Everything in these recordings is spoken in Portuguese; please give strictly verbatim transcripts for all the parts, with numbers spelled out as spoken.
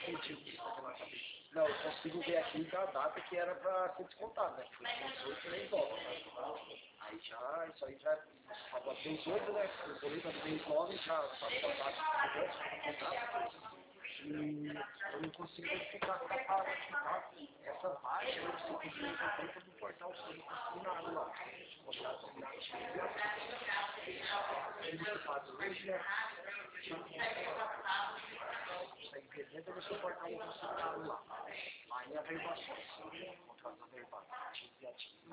Não, eu consigo ver aqui da data que era pra ser descontado, né? Foi dezoito mês nove, né? Aí já, isso aí já acabou dezoito, né? O boleto do mês nove já está descontado. E eu não consigo verificar se está verificar essa baixa, eu consigo verificar dentro do portal assinado lá. Contrato assinado hoje, né? Consegue ver dentro do seu portal assinado lá. Lá em averbações, contratos averbados, ativos e ativos.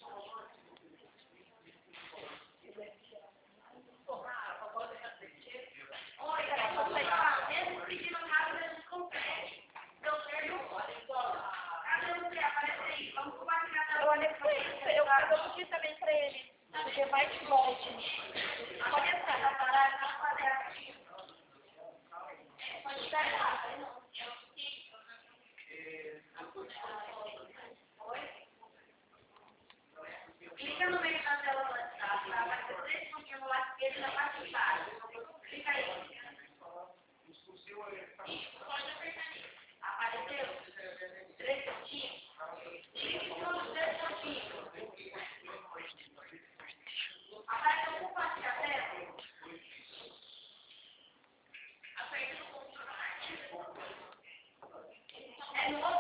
Olha, eu vou pedir também para ele, porque vai de volte. Pode entrar na parada, na parada. Pode estar lá. Clica no meio da tela do WhatsApp, tá? Vai ter três pontinhos no lado esquerdo e na parte de baixo. Clica aí. Isso, pode apertar nisso. Apareceu? Três pontinhos? Clique em cima dos três pontinhos. Aparece algum parte da tela? Aperta no ponto mais. É no